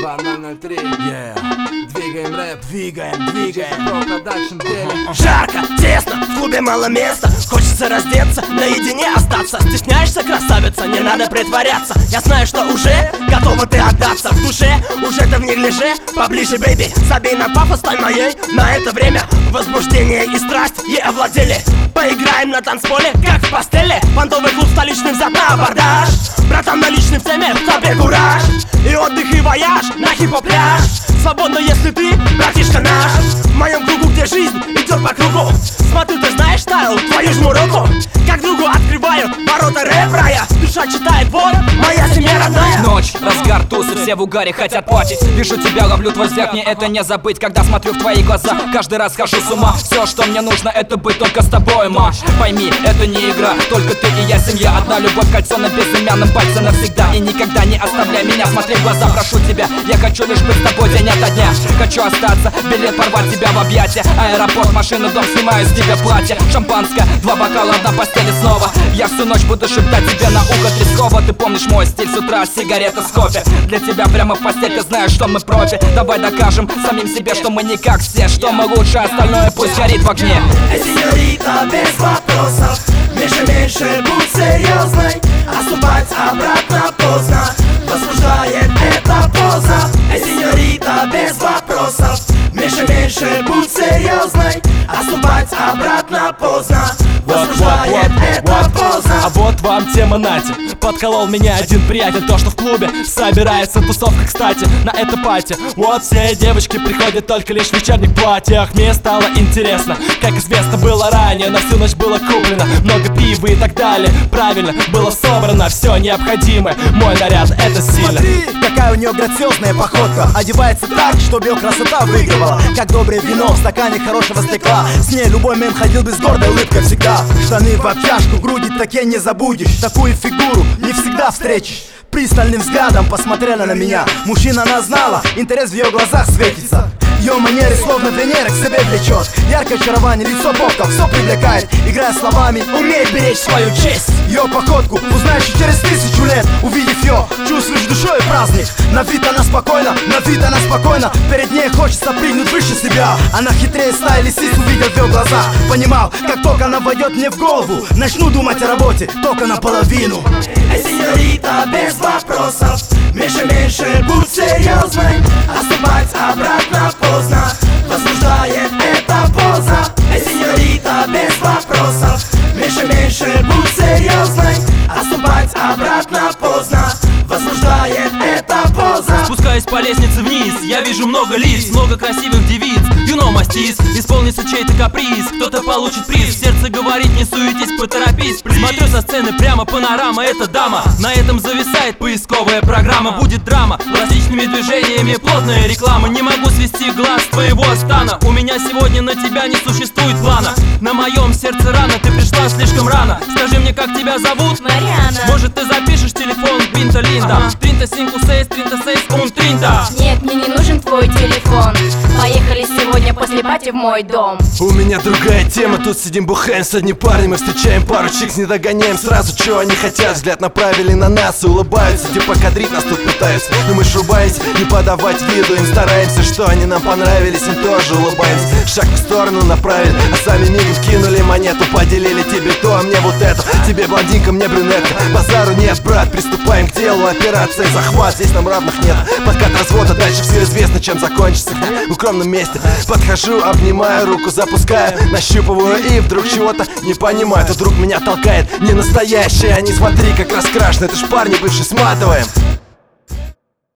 003. Двигаем рэп, двигаем продакшн деле. Жарко, тесно, в клубе мало места. Хочется раздеться, наедине остаться. Стесняешься, красавица, не надо притворяться. Я знаю, что уже готова ты отдаться. В душе уже ты в неглиже. Поближе, бэйби, забей на пафос, стань моей. На это время возбуждение и страсть ей овладели. Поиграем на танцполе, как в постели. Понтовый клуб столичный взят на абордаж. Братан наличный в теме, в тебе кураж. И отдых, и вояж на хип-хоп-пляж. Свободно, если ты, братишка наш. В моем кругу, где жизнь идет по кругу. Смотрю, ты знаешь стайл, твою жму руку. Как другу открываю ворота рэп-рая. Душа читает, вот моя семья родная. Ночь, разгар, тусы, все в угаре хотят патить. Вижу тебя, ловлю твой взгляд, мне это не забыть. Когда смотрю в твои глаза, каждый раз схожу с ума. Все, что мне нужно, это быть только с тобой, ма. Пойми, это не игра, только ты и я семья. Одна любовь, кольцо на безымянном пальце навсегда. И никогда не оставляй меня, смотри в глаза, прошу тебя. Я хочу лишь быть с тобой день ото дня. Хочу остаться, билет порвать тебя в объятия. Аэропорт, машину, дом, снимаю с тебя платье. Шампанское, 2 бокала, на постели снова. Я всю ночь буду шептать тебе на ухо тресково. Ты помнишь мой стиль с утра, сигарета с кофе. Для тебя прямо в постель, ты знаешь, что мы профи. Давай докажем самим себе, что мы не как все. Что мы лучше, остальное пусть горит в огне. Сеньорита, без вопросов. Меньше, будь серьезной. Отступать обратно поздно. Возбуждает эта поза. Сеньорита, без вопросов. Меньше, будь серьезной. Отступать обратно поздно. Возбуждает эта поза. А вот вам тема Нати. Подколол меня один приятель. То, что в клубе собирается тусовка, кстати, на это пати. Вот все девочки приходят только лишь в вечерних платьях. Мне стало интересно, как известно было ранее. На всю ночь было куплено много пива и так далее. Правильно, было собрано все необходимое. Мой наряд, это сильно. Смотри, какая у нее грациозная походка. Одевается так, чтобы ее красота выигрывала. Как доброе вино в стакане хорошего стекла. С ней любой мэн ходил бы с гордой улыбкой всегда. Штаны в обтяжку, груди такие не забудешь. Такую фигуру не всегда встретишь. Пристальным взглядом посмотрела на меня. Мужчина она знала, интерес в ее глазах светится. Ее манеры словно Венера к себе влечет. Яркое очарование, лицо боков, все привлекает. Играя словами, умеет беречь свою честь. Ее походку узнаешь и через 1000 лет. Увидев ее, чувствуешь душой праздник. На вид она спокойна. Перед ней хочется прыгнуть выше себя. Она хитрее стаи лисиц, увидел в ее глаза. Понимал, как только она войдет мне в голову, начну думать о работе только наполовину. Сеньорита, без вопросов. Меньше, будь серьезной. Отступать обратно поздно. Возбуждает эта поза. Сеньорита, без вопросов. Меньше, будь серьезной. Отступать обратно поздно. Возбуждает эта поза. Спускаюсь по лестнице вниз, я вижу много лиц, много красивых девиц. You know мастис, исполнится чей-то каприз, кто-то получит приз. Сердце говорит, не суетись, поторопись. Смотрю со сцены прямо, панорама, это дама. На этом зависает поисковая программа. Будет драма, пластичными движениями плотная реклама. Не могу свести глаз твоего стана. У меня сегодня на тебя не существует плана. На моем сердце рана, ты пришла слишком рано. Скажи мне, как тебя зовут? Мариана. Может, ты запишешь телефон Пинта Линда? 35, 36, 30. Нет, мне не нужен твой телефон. Поехали сегодня после пати в мой дом. У меня другая тема, тут сидим бухаем с одним парнем. Мы встречаем пару чикс, не догоняем сразу, чего они хотят. Взгляд направили на нас и улыбаются, типа кадрить нас тут пытаются. Но мы шубаемся, не подавать виду им. Стараемся, что они нам понравились, им тоже улыбаемся. Шаг в сторону направили, а сами мигом кинули монету. Поделили тебе то, а мне вот это. Тебе блондинка, мне брюнетка. Базару нет, брат, приступаем к делу. Операция захват, здесь нам равных нет. Подкат развода, дальше все известно, чем закончится. В укромном месте подхожу, обнимаю, руку запускаю, нащупываю и вдруг чего-то не понимаю. Тут друг меня толкает, не настоящее, а не смотри, как раскрашено. Это ж парни бывшие, сматываем.